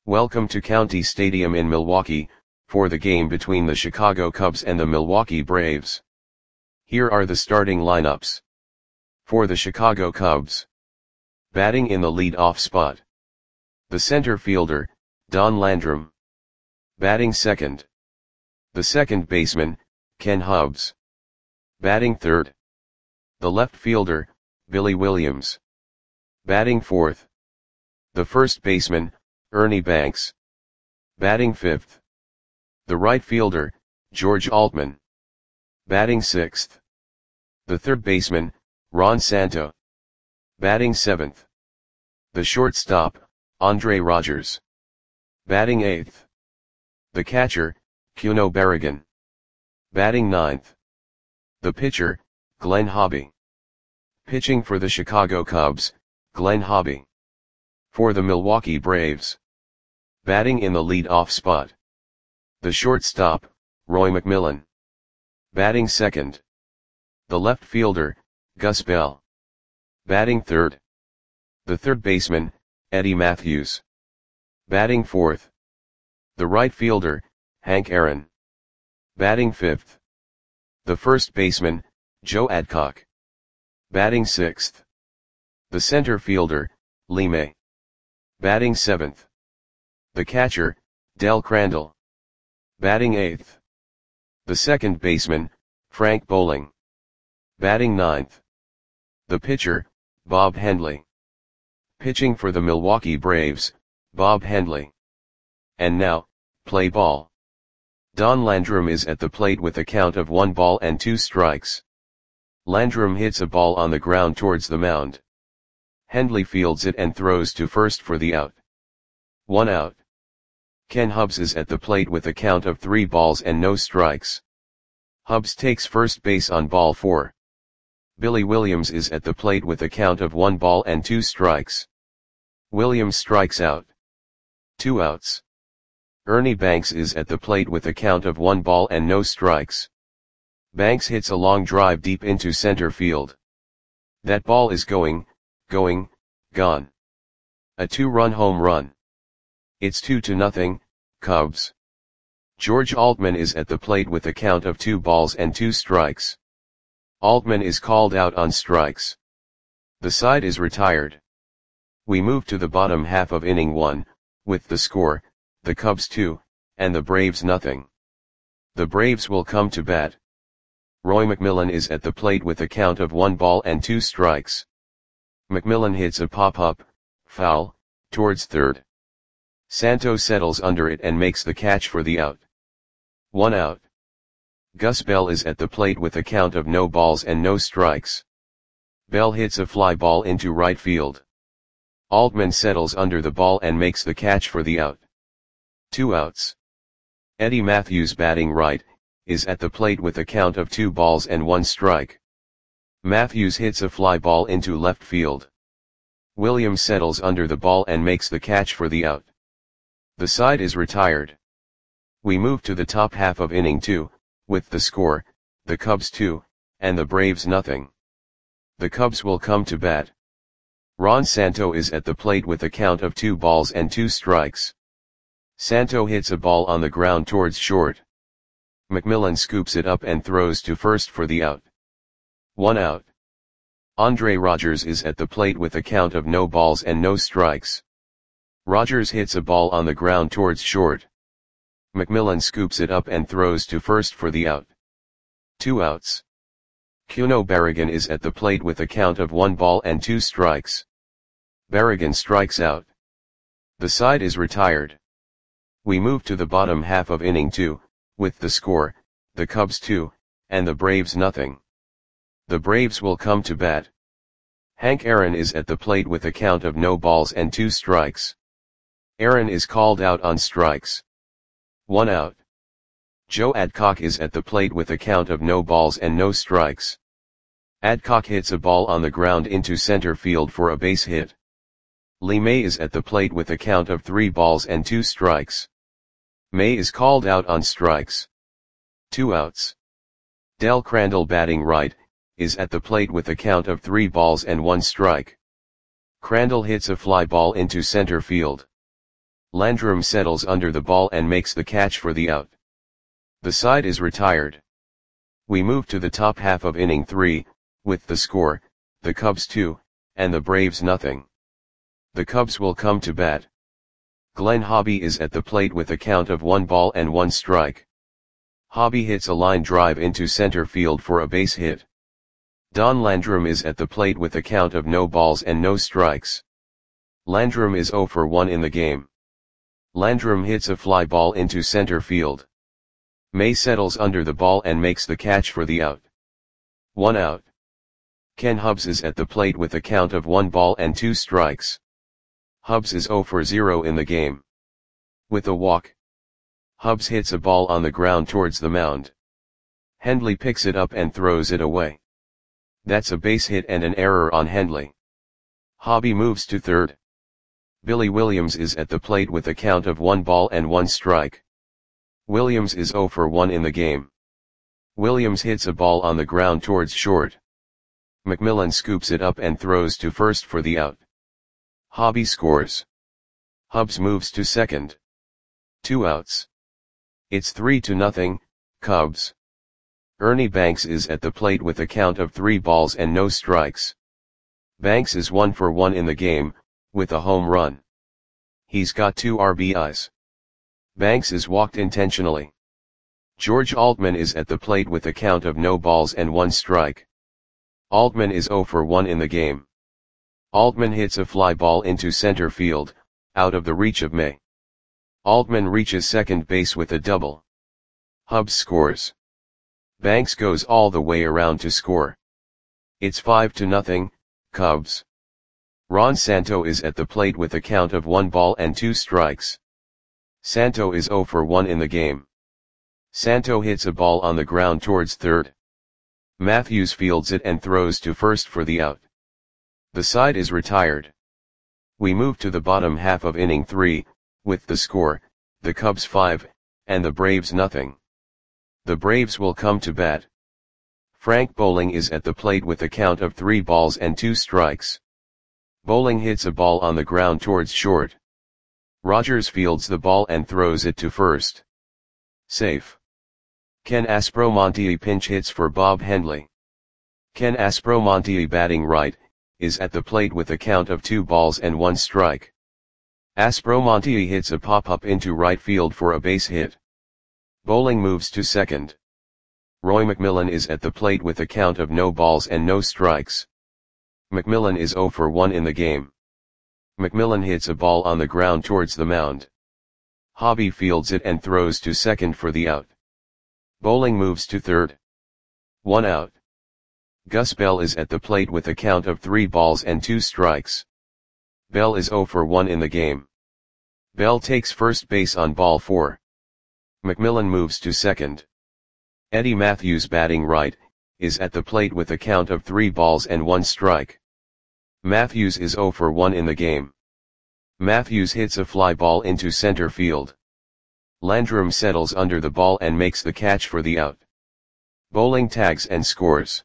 Welcome to County Stadium in Milwaukee, for the game between the Chicago Cubs and the Milwaukee Braves. Here are the starting lineups. For the Chicago Cubs. Batting in the lead-off spot. The center fielder, Don Landrum. Batting second. The second baseman, Ken Hubbs. Batting third. The left fielder, Billy Williams. Batting fourth. The first baseman, Ernie Banks. Batting fifth. The right fielder, George Altman. Batting sixth. The third baseman, Ron Santo. Batting seventh. The shortstop, Andre Rogers. Batting eighth. The catcher, Cuno Barragan. Batting ninth. The pitcher, Glenn Hobby. Pitching for the Chicago Cubs, Glenn Hobby. For the Milwaukee Braves. Batting in the lead-off spot. The shortstop, Roy McMillan. Batting second. The left fielder, Gus Bell. Batting third. The third baseman, Eddie Matthews. Batting fourth. The right fielder, Hank Aaron. Batting fifth. The first baseman, Joe Adcock. Batting sixth. The center fielder, Lee May. Batting seventh. The catcher, Del Crandall. Batting eighth. The second baseman, Frank Bowling. Batting ninth. The pitcher, Bob Hendley. Pitching for the Milwaukee Braves, Bob Hendley. And now, play ball. Don Landrum is at the plate with a count of 1 ball and 2 strikes. Landrum hits a ball on the ground towards the mound. Hendley fields it and throws to first for the out. 1 out. Ken Hubbs is at the plate with a count of 3 balls and no strikes. Hubbs takes first base on ball 4. Billy Williams is at the plate with a count of 1 ball and 2 strikes. Williams strikes out. 2 outs. Ernie Banks is at the plate with a count of 1 ball and no strikes. Banks hits a long drive deep into center field. That ball is gone. A 2-run home run. It's 2-0, Cubs. George Altman is at the plate with a count of 2 balls and 2 strikes. Altman is called out on strikes. The side is retired. We move to the bottom half of inning 1, with the score, the Cubs 2, and the Braves nothing. The Braves will come to bat. Roy McMillan is at the plate with a count of 1 ball and 2 strikes. McMillan hits a pop-up, foul, towards third. Santo settles under it and makes the catch for the out. 1 out. Gus Bell is at the plate with a count of no balls and no strikes. Bell hits a fly ball into right field. Altman settles under the ball and makes the catch for the out. 2 outs. Eddie Matthews, batting right, is at the plate with a count of 2 balls and 1 strike. Matthews hits a fly ball into left field. Williams settles under the ball and makes the catch for the out. The side is retired. We move to the top half of inning 2, with the score, the Cubs 2, and the Braves nothing. The Cubs will come to bat. Ron Santo is at the plate with a count of 2 balls and 2 strikes. Santo hits a ball on the ground towards short. McMillan scoops it up and throws to first for the out. 1 out. Andre Rogers is at the plate with a count of no balls and no strikes. Rogers hits a ball on the ground towards short. McMillan scoops it up and throws to first for the out. 2 outs. Cuno Barragan is at the plate with a count of 1 ball and 2 strikes. Barragan strikes out. The side is retired. We move to the bottom half of inning 2, with the score, the Cubs 2, and the Braves nothing. The Braves will come to bat. Hank Aaron is at the plate with a count of no balls and 2 strikes. Aaron is called out on strikes. 1 out. Joe Adcock is at the plate with a count of no balls and no strikes. Adcock hits a ball on the ground into center field for a base hit. Lee May is at the plate with a count of 3 balls and 2 strikes. May is called out on strikes. 2 outs. Del Crandall, batting right, is at the plate with a count of 3 balls and 1 strike. Crandall hits a fly ball into center field. Landrum settles under the ball and makes the catch for the out. The side is retired. We move to the top half of inning 3, with the score, the Cubs 2, and the Braves nothing. The Cubs will come to bat. Glenn Hobby is at the plate with a count of 1 ball and 1 strike. Hobby hits a line drive into center field for a base hit. Don Landrum is at the plate with a count of no balls and no strikes. Landrum is 0 for 1 in the game. Landrum hits a fly ball into center field. May settles under the ball and makes the catch for the out. 1 out. Ken Hubbs is at the plate with a count of 1 ball and 2 strikes. Hubbs is 0 for 0 in the game. With a walk, Hubbs hits a ball on the ground towards the mound. Hendley picks it up and throws it away. That's a base hit and an error on Hendley. Hobby moves to third. Billy Williams is at the plate with a count of 1 ball and 1 strike. Williams is 0 for 1 in the game. Williams hits a ball on the ground towards short. McMillan scoops it up and throws to first for the out. Hobby scores. Hubbs moves to second. 2 outs. It's 3-0, Cubs. Ernie Banks is at the plate with a count of 3 balls and no strikes. Banks is 1 for 1 in the game, with a home run. He's got 2 RBIs. Banks is walked intentionally. George Altman is at the plate with a count of no balls and 1 strike. Altman is 0 for 1 in the game. Altman hits a fly ball into center field, out of the reach of May. Altman reaches second base with a double. Hubbs scores. Banks goes all the way around to score. It's 5-0, Cubs. Ron Santo is at the plate with a count of 1 ball and 2 strikes. Santo is 0 for 1 in the game. Santo hits a ball on the ground towards third. Matthews fields it and throws to first for the out. The side is retired. We move to the bottom half of inning 3, with the score, the Cubs 5, and the Braves nothing. The Braves will come to bat. Frank Bowling is at the plate with a count of 3 balls and 2 strikes. Bowling hits a ball on the ground towards short. Rogers fields the ball and throws it to first. Safe. Ken Aspromonte pinch hits for Bob Hendley. Ken Aspromonte, batting right, is at the plate with a count of 2 balls and 1 strike. Aspromonte hits a pop-up into right field for a base hit. Bowling moves to second. Roy McMillan is at the plate with a count of no balls and no strikes. McMillan is 0 for 1 in the game. McMillan hits a ball on the ground towards the mound. Hobby fields it and throws to second for the out. Bowling moves to third. 1 out. Gus Bell is at the plate with a count of 3 balls and 2 strikes. Bell is 0 for 1 in the game. Bell takes first base on ball 4. McMillan moves to second. Eddie Matthews, batting right, is at the plate with a count of 3 balls and 1 strike. Matthews is 0 for 1 in the game. Matthews hits a fly ball into center field. Landrum settles under the ball and makes the catch for the out. Bowling tags and scores.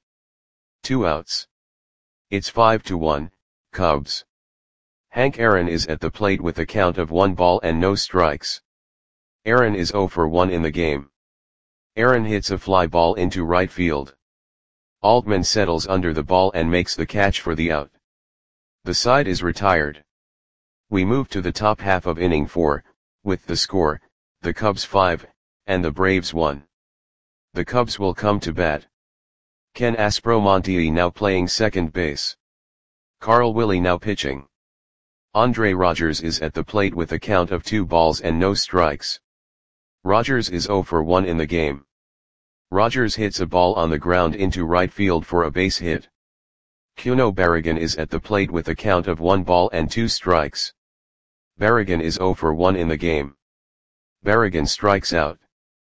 2 outs. It's 5-1, Cubs. Hank Aaron is at the plate with a count of 1 ball and no strikes. Aaron is 0 for 1 in the game. Aaron hits a fly ball into right field. Altman settles under the ball and makes the catch for the out. The side is retired. We move to the top half of inning 4, with the score, the Cubs 5, and the Braves 1. The Cubs will come to bat. Ken Aspromonte now playing second base. Carl Willie now pitching. Andre Rogers is at the plate with a count of 2 balls and no strikes. Rogers is 0 for 1 in the game. Rogers hits a ball on the ground into right field for a base hit. Cuno Barragan is at the plate with a count of 1 ball and 2 strikes. Barragan is 0 for 1 in the game. Barragan strikes out.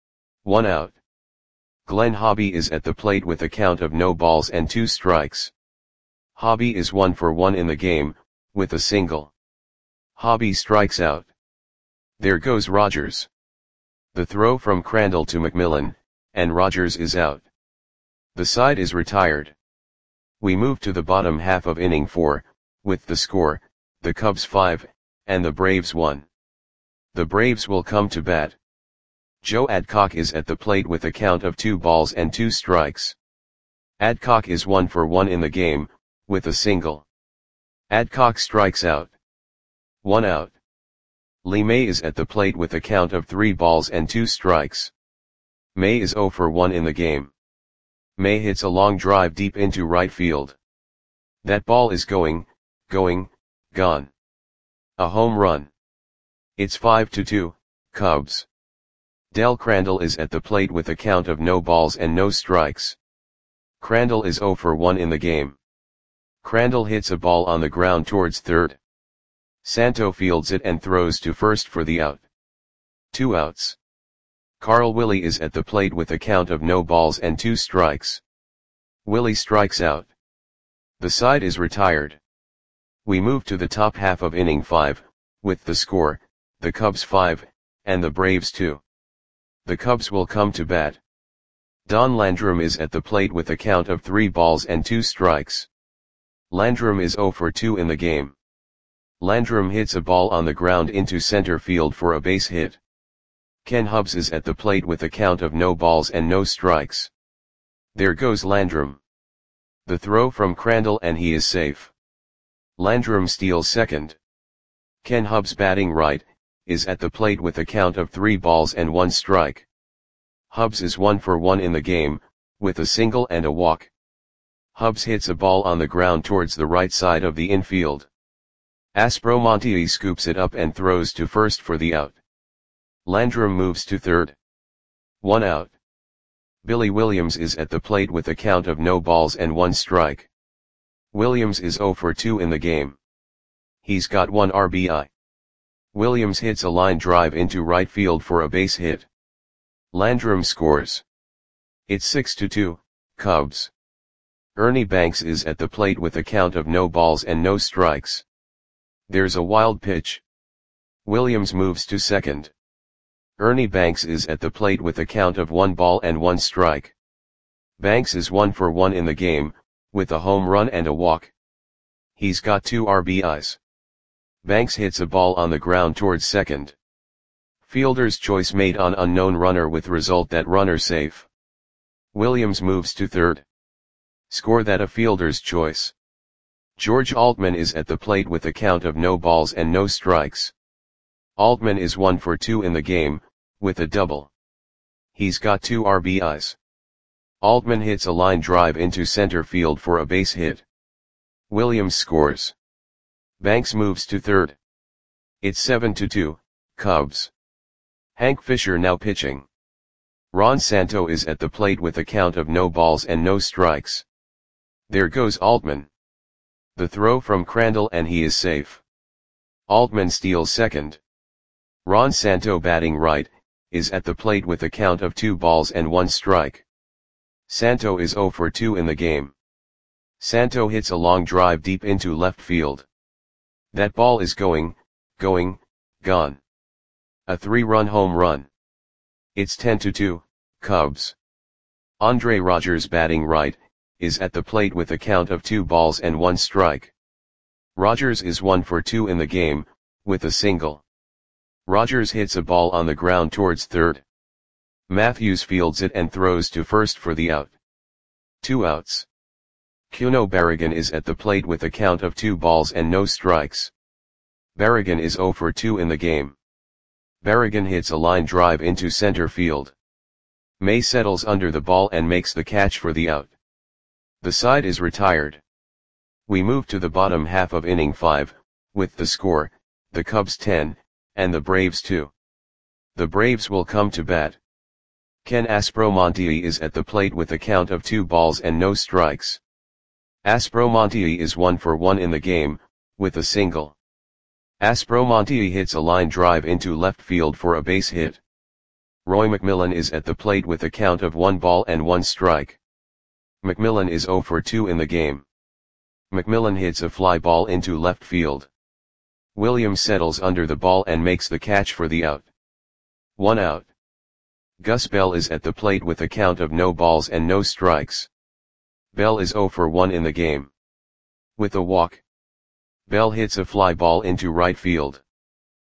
1 out. Glenn Hobby is at the plate with a count of no balls and 2 strikes. Hobby is 1 for 1 in the game, with a single. Hobby strikes out. There goes Rogers. The throw from Crandall to McMillan, and Rogers is out. The side is retired. We move to the bottom half of inning 4, with the score, the Cubs 5, and the Braves 1. The Braves will come to bat. Joe Adcock is at the plate with a count of 2 balls and 2 strikes. Adcock is 1 for 1 in the game, with a single. Adcock strikes out. 1 out. Lee May is at the plate with a count of 3 balls and 2 strikes. May is 0 for 1 in the game. May hits a long drive deep into right field. That ball is going, gone. A home run. It's 5-2, Cubs. Del Crandall is at the plate with a count of no balls and no strikes. Crandall is 0 for 1 in the game. Crandall hits a ball on the ground towards third. Santo fields it and throws to first for the out. 2 outs. Carl Willie is at the plate with a count of no balls and 2 strikes. Willie strikes out. The side is retired. We move to the top half of inning 5, with the score, the Cubs 5, and the Braves 2. The Cubs will come to bat. Don Landrum is at the plate with a count of 3 balls and 2 strikes. Landrum is 0 for 2 in the game. Landrum hits a ball on the ground into center field for a base hit. Ken Hubbs is at the plate with a count of no balls and no strikes. There goes Landrum. The throw from Crandall and he is safe. Landrum steals second. Ken Hubbs batting right, is at the plate with a count of 3 balls and 1 strike. Hubbs is 1 for 1 in the game, with a single and a walk. Hubbs hits a ball on the ground towards the right side of the infield. Aspromonte scoops it up and throws to first for the out. Landrum moves to third. 1 out. Billy Williams is at the plate with a count of no balls and 1 strike. Williams is 0 for 2 in the game. He's got 1 RBI. Williams hits a line drive into right field for a base hit. Landrum scores. It's 6-2, Cubs. Ernie Banks is at the plate with a count of no balls and no strikes. There's a wild pitch. Williams moves to second. Ernie Banks is at the plate with a count of 1 ball and 1 strike. Banks is 1 for 1 in the game, with a home run and a walk. He's got 2 RBIs. Banks hits a ball on the ground towards second. Fielder's choice made on unknown runner with result that runner safe. Williams moves to third. Score that a fielder's choice. George Altman is at the plate with a count of no balls and no strikes. Altman is 1 for 2 in the game, with a double. He's got 2 RBIs. Altman hits a line drive into center field for a base hit. Williams scores. Banks moves to third. It's 7-2, Cubs. Hank Fisher now pitching. Ron Santo is at the plate with a count of no balls and no strikes. There goes Altman. The throw from Crandall and he is safe. Altman steals second. Ron Santo batting right, is at the plate with a count of 2 balls and 1 strike. Santo is 0 for 2 in the game. Santo hits a long drive deep into left field. That ball is going, gone. A 3-run home run. It's 10-2, Cubs. Andre Rogers batting right, is at the plate with a count of 2 balls and 1 strike. Rogers is 1 for 2 in the game, with a single. Rogers hits a ball on the ground towards third. Matthews fields it and throws to first for the out. 2 outs. Cuno Barragan is at the plate with a count of 2 balls and no strikes. Barragan is 0 for 2 in the game. Barragan hits a line drive into center field. May settles under the ball and makes the catch for the out. The side is retired. We move to the bottom half of inning 5, with the score, the Cubs 10, and the Braves 2. The Braves will come to bat. Ken Aspromonte is at the plate with a count of 2 balls and no strikes. Aspromonte is 1 for 1 in the game, with a single. Aspromonte hits a line drive into left field for a base hit. Roy McMillan is at the plate with a count of 1 ball and 1 strike. McMillan is 0 for 2 in the game. McMillan hits a fly ball into left field. Williams settles under the ball and makes the catch for the out. 1 out. Gus Bell is at the plate with a count of no balls and no strikes. Bell is 0 for 1 in the game. With a walk. Bell hits a fly ball into right field.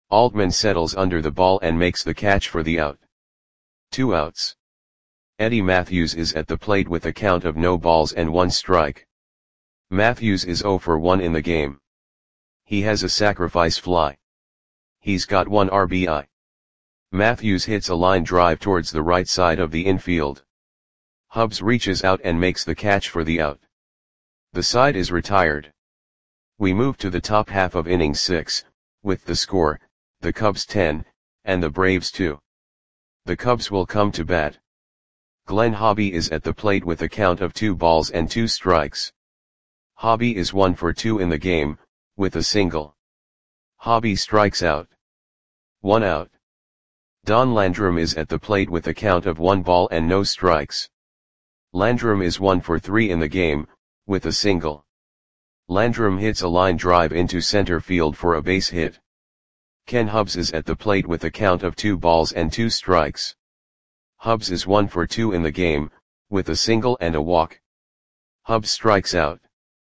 Altman settles under the ball and makes the catch for the out. 2 outs. Eddie Mathews is at the plate with a count of no balls and 1 strike. Mathews is 0 for 1 in the game. He has a sacrifice fly. He's got 1 RBI. Mathews hits a line drive towards the right side of the infield. Hubbs reaches out and makes the catch for the out. The side is retired. We move to the top half of inning 6, with the score, the Cubs 10, and the Braves 2. The Cubs will come to bat. Glenn Hobby is at the plate with a count of 2 balls and 2 strikes. Hobby is 1 for 2 in the game, with a single. Hobby strikes out. 1 out. Don Landrum is at the plate with a count of 1 ball and no strikes. Landrum is 1 for 3 in the game, with a single. Landrum hits a line drive into center field for a base hit. Ken Hubbs is at the plate with a count of 2 balls and 2 strikes. Hubbs is 1 for 2 in the game, with a single and a walk. Hubbs strikes out.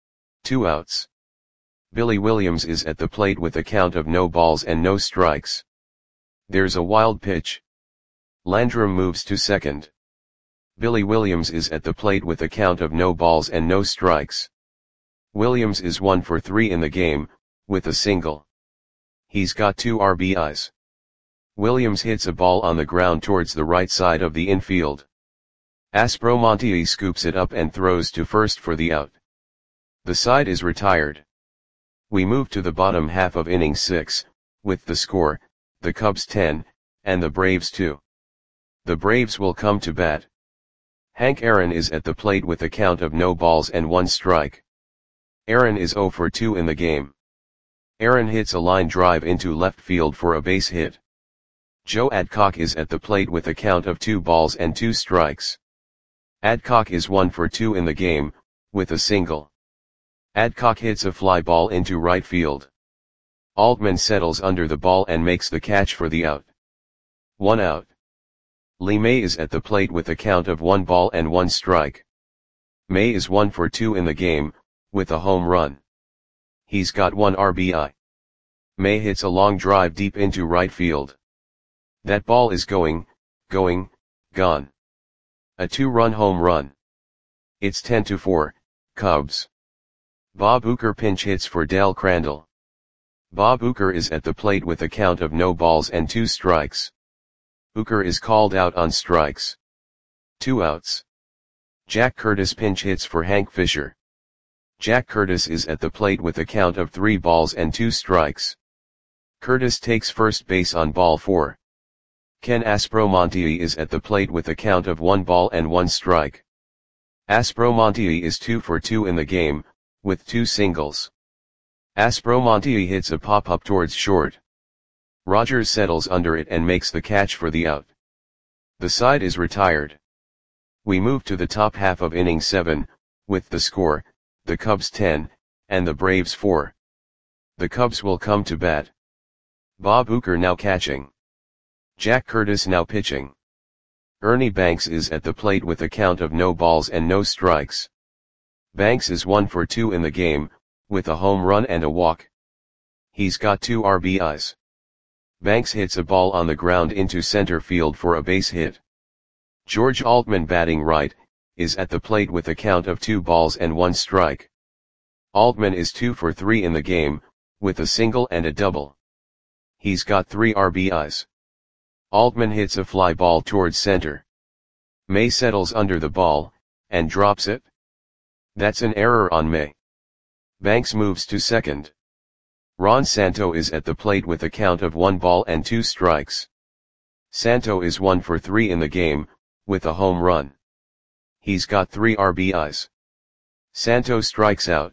2 outs. Billy Williams is at the plate with a count of no balls and no strikes. There's a wild pitch. Landrum moves to second. Billy Williams is at the plate with a count of no balls and no strikes. Williams is 1 for 3 in the game, with a single. He's got 2 RBIs. Williams hits a ball on the ground towards the right side of the infield. Aspromonte scoops it up and throws to first for the out. The side is retired. We move to the bottom half of inning 6, with the score, the Cubs 10, and the Braves 2. The Braves will come to bat. Hank Aaron is at the plate with a count of no balls and 1 strike. Aaron is 0 for 2 in the game. Aaron hits a line drive into left field for a base hit. Joe Adcock is at the plate with a count of 2 balls and 2 strikes. Adcock is 1 for 2 in the game, with a single. Adcock hits a fly ball into right field. Altman settles under the ball and makes the catch for the out. 1 out. Lee May is at the plate with a count of 1 ball and 1 strike. May is 1 for 2 in the game, with a home run. He's got 1 RBI. May hits a long drive deep into right field. That ball is going, gone. A 2-run home run. It's 10-4, Cubs. Bob Uecker pinch hits for Del Crandall. Bob Uecker is at the plate with a count of no balls and 2 strikes. Uecker is called out on strikes. 2 outs. Jack Curtis pinch hits for Hank Fisher. Jack Curtis is at the plate with a count of 3 balls and 2 strikes. Curtis takes first base on ball 4. Ken Aspromonte is at the plate with a count of 1 ball and 1 strike. Aspromonte is 2 for 2 in the game, with 2 singles. Aspromonte hits a pop-up towards short. Rogers settles under it and makes the catch for the out. The side is retired. We move to the top half of inning 7, with the score, the Cubs 10, and the Braves 4. The Cubs will come to bat. Bob Uecker now catching. Jack Curtis now pitching. Ernie Banks is at the plate with a count of no balls and no strikes. Banks is 1 for 2 in the game, with a home run and a walk. He's got 2 RBIs. Banks hits a ball on the ground into center field for a base hit. George Altman batting right, is at the plate with a count of 2 balls and 1 strike. Altman is 2 for 3 in the game, with a single and a double. He's got 3 RBIs. Altman hits a fly ball towards center. May settles under the ball, and drops it. That's an error on May. Banks moves to second. Ron Santo is at the plate with a count of 1 ball and 2 strikes. Santo is 1 for 3 in the game, with a home run. He's got 3 RBIs. Santo strikes out.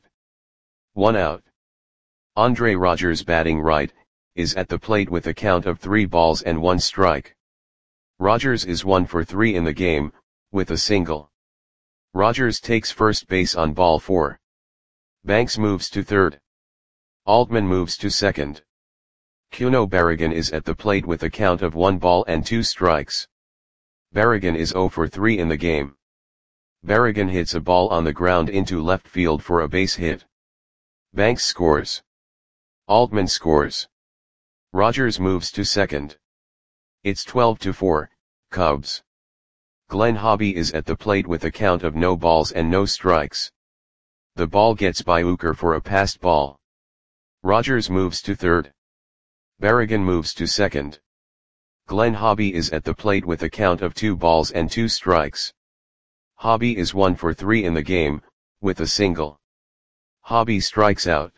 1 out. Andre Rogers batting right, is at the plate with a count of 3 balls and 1 strike. Rogers is 1 for 3 in the game, with a single. Rogers takes first base on ball 4. Banks moves to third. Altman moves to second. Cuno Barragan is at the plate with a count of 1 ball and 2 strikes. Barragan is 0 for 3 in the game. Barragan hits a ball on the ground into left field for a base hit. Banks scores. Altman scores. Rogers moves to second. It's 12-4, Cubs. Glenn Hobby is at the plate with a count of no balls and no strikes. The ball gets by Uecker for a passed ball. Rogers moves to third. Berrigan moves to second. Glenn Hobby is at the plate with a count of 2 balls and 2 strikes. Hobby is 1 for 3 in the game, with a single. Hobby strikes out.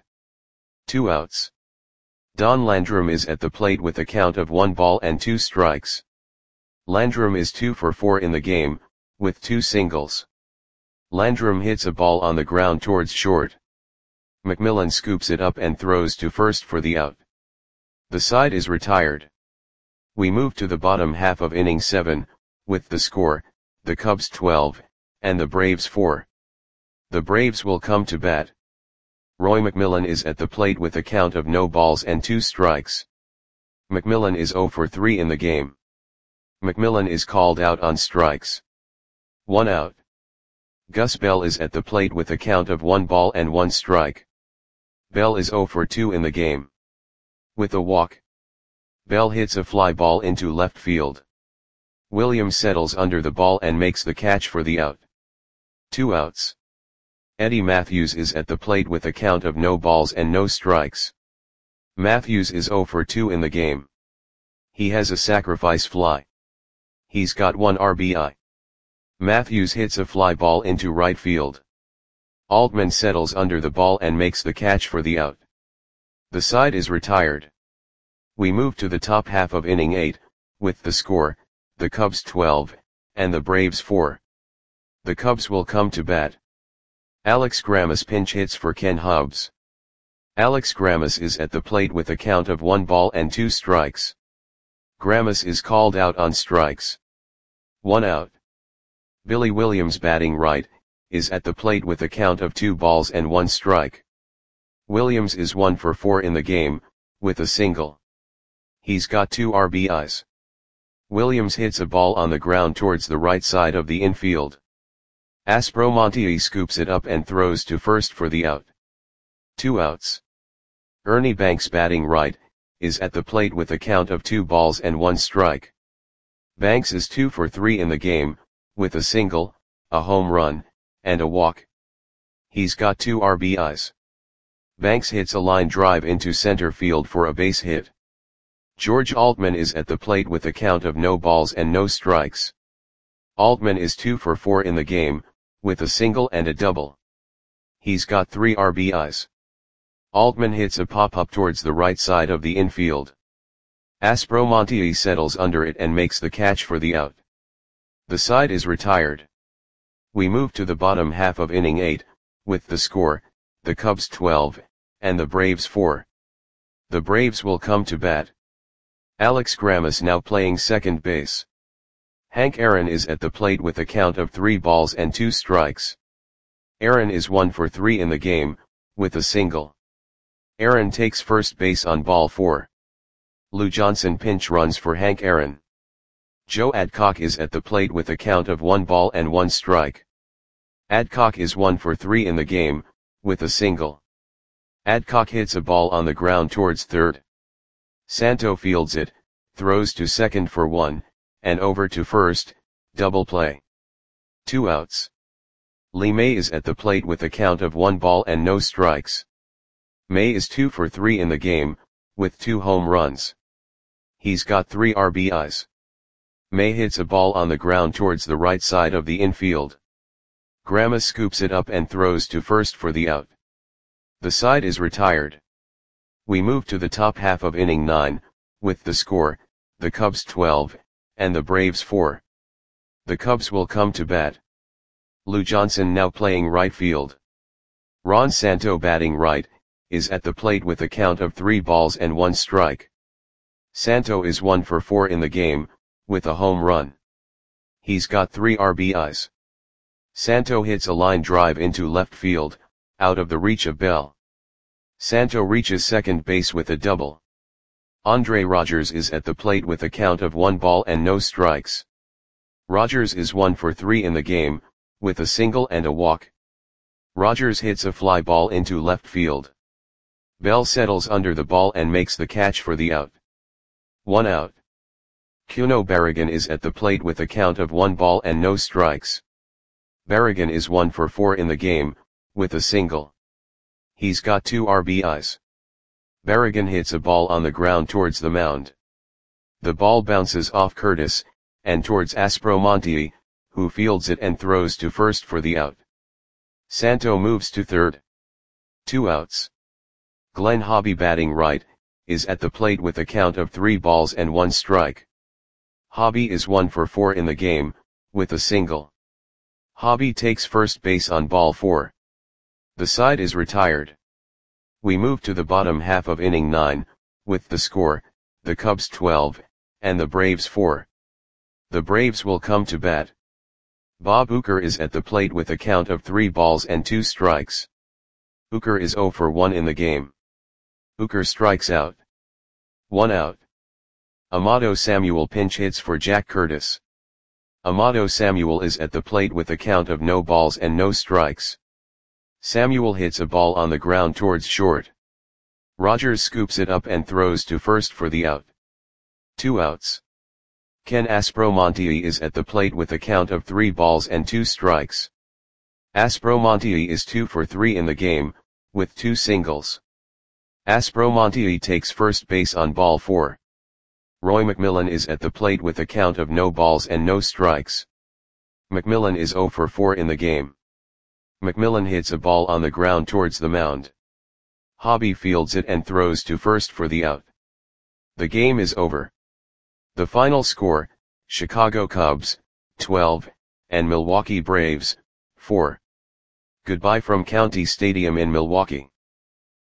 2 outs. Don Landrum is at the plate with a count of 1 ball and 2 strikes. Landrum is 2 for 4 in the game, with 2 singles. Landrum hits a ball on the ground towards short. McMillan scoops it up and throws to first for the out. The side is retired. We move to the bottom half of inning 7, with the score, the Cubs 12, and the Braves 4. The Braves will come to bat. Roy McMillan is at the plate with a count of no balls and 2 strikes. McMillan is 0 for 3 in the game. McMillan is called out on strikes. 1 out. Gus Bell is at the plate with a count of 1 ball and 1 strike. Bell is 0 for 2 in the game. With a walk, Bell hits a fly ball into left field. Williams settles under the ball and makes the catch for the out. 2 outs. Eddie Matthews is at the plate with a count of no balls and no strikes. Matthews is 0 for 2 in the game. He has a sacrifice fly. He's got 1 RBI. Matthews hits a fly ball into right field. Altman settles under the ball and makes the catch for the out. The side is retired. We move to the top half of inning 8, with the score, the Cubs 12, and the Braves 4. The Cubs will come to bat. Alex Grammas pinch hits for Ken Hubbs. Alex Grammas is at the plate with a count of 1 ball and 2 strikes. Grammas is called out on strikes. 1 out. Billy Williams, batting right, is at the plate with a count of 2 balls and 1 strike. Williams is 1 for 4 in the game, with a single. He's got 2 RBIs. Williams hits a ball on the ground towards the right side of the infield. Aspromonte scoops it up and throws to first for the out. 2 outs. Ernie Banks, batting right, is at the plate with a count of 2 balls and 1 strike. Banks is 2 for 3 in the game, with a single, a home run, and a walk. He's got 2 RBIs. Banks hits a line drive into center field for a base hit. George Altman is at the plate with a count of no balls and no strikes. Altman is 2 for 4 in the game, with a single and a double. He's got 3 RBIs. Altman hits a pop-up towards the right side of the infield. Aspromonte settles under it and makes the catch for the out. The side is retired. We move to the bottom half of inning 8, with the score, the Cubs 12, and the Braves 4. The Braves will come to bat. Alex Grammas now playing second base. Hank Aaron is at the plate with a count of 3 balls and 2 strikes. Aaron is 1 for 3 in the game, with a single. Aaron takes first base on ball 4. Lou Johnson pinch runs for Hank Aaron. Joe Adcock is at the plate with a count of 1 ball and 1 strike. Adcock is 1 for 3 in the game, with a single. Adcock hits a ball on the ground towards third. Santo fields it, throws to second for 1, and over to first, double play. 2 outs. Lee May is at the plate with a count of 1 ball and no strikes. May is 2 for 3 in the game, with 2 home runs. He's got 3 RBIs. May hits a ball on the ground towards the right side of the infield. Grammas scoops it up and throws to first for the out. The side is retired. We move to the top half of inning 9, with the score, the Cubs 12, and the Braves 4. The Cubs will come to bat. Lou Johnson now playing right field. Ron Santo, batting right, is at the plate with a count of 3 balls and 1 strike. Santo is 1 for 4 in the game, with a home run. He's got 3 RBIs. Santo hits a line drive into left field, out of the reach of Bell. Santo reaches second base with a double. Andre Rogers is at the plate with a count of 1 ball and no strikes. Rogers is 1 for 3 in the game, with a single and a walk. Rogers hits a fly ball into left field. Bell settles under the ball and makes the catch for the out. 1 out. Kuno Barragan is at the plate with a count of 1 ball and no strikes. Barragan is 1 for 4 in the game, with a single. He's got 2 RBIs. Barragan hits a ball on the ground towards the mound. The ball bounces off Curtis, and towards Aspromonte, who fields it and throws to first for the out. Santo moves to third. 2 outs. Glenn Hobby, batting right, is at the plate with a count of 3 balls and 1 strike. Hobby is 1 for 4 in the game, with a single. Hobby takes first base on ball 4. The side is retired. We move to the bottom half of inning 9, with the score, the Cubs 12, and the Braves 4. The Braves will come to bat. Bob Uecker is at the plate with a count of 3 balls and 2 strikes. Uecker is 0 for 1 in the game. Uecker strikes out. 1 out. Amado Samuel pinch hits for Jack Curtis. Amado Samuel is at the plate with a count of no balls and no strikes. Samuel hits a ball on the ground towards short. Rogers scoops it up and throws to first for the out. 2 outs. Ken Aspromonte is at the plate with a count of 3 balls and 2 strikes. Aspromonte is 2 for 3 in the game, with 2 singles. Aspromonte takes first base on ball 4. Roy McMillan is at the plate with a count of no balls and no strikes. McMillan is 0 for 4 in the game. McMillan hits a ball on the ground towards the mound. Hobby fields it and throws to first for the out. The game is over. The final score, Chicago Cubs, 12, and Milwaukee Braves, 4. Goodbye from County Stadium in Milwaukee.